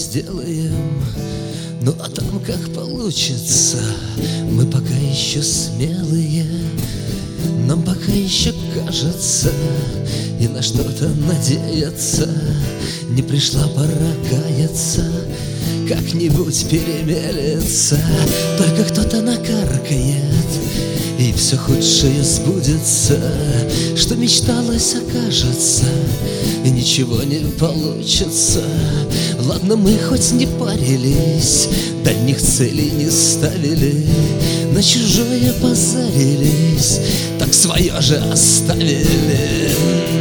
сделаем. Ну а там как получится, мы пока еще смелые. Нам пока еще кажется и на что-то надеяться. Не пришла пора каяться, как-нибудь перемелется. Только кто-то накаркает, и все худшее сбудется. Что мечталось, окажется, и ничего не получится. Ладно, мы хоть не парились, дальних целей не ставили, на чужое позарились, так свое же оставили.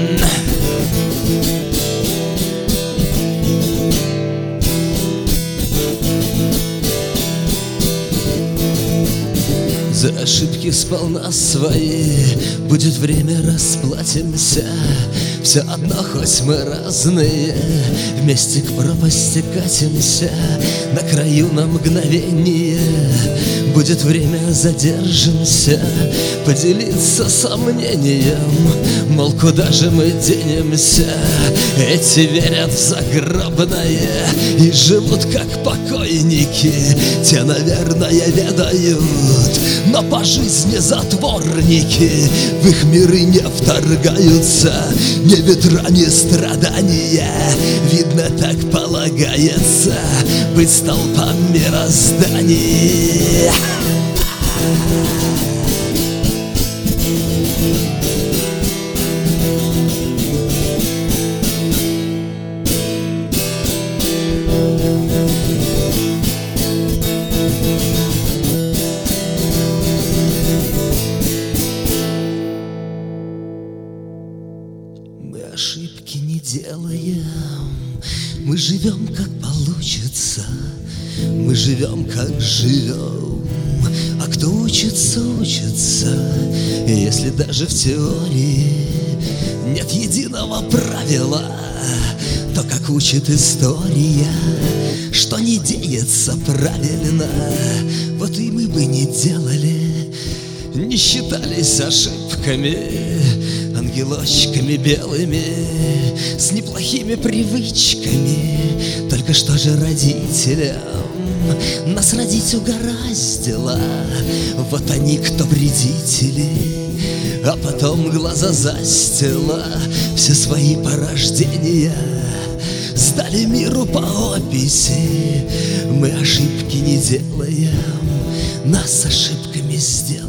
За ошибки сполна свои будет время, расплатимся. Все одно, хоть мы разные, вместе к пропасти катимся. На краю на мгновение будет время, задержимся, поделиться сомнением, мол, куда же мы денемся. Эти верят в загробное и живут как покойники. Те, наверное, ведают, но по жизни затворники. В их миры не вторгаются ни ветра, ни страдания. Видно, так полагается быть столпом мироздания. Мы ошибки не делаем, мы живем как получится, мы живем как живем. А кто учится, учится, и если даже в теории нет единого правила, то как учит история, что не деется правильно, вот и мы бы не делали, не считались ошибками, ангелочками белыми, с неплохими привычками. Только что же родителям нас родить угораздило. Вот они, кто вредители, а потом глаза застила. Все свои порождения сдали миру по описи. Мы ошибки не делаем, нас ошибками сделали.